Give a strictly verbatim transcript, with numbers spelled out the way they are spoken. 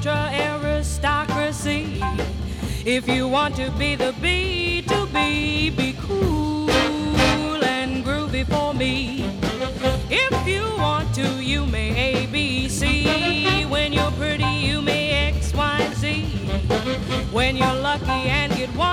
ultra aristocracy. If you want to be the B to B, be cool and groovy for me. If you want to, you may A, B, C. When you're pretty, you may X, Y, Z. When you're lucky and get one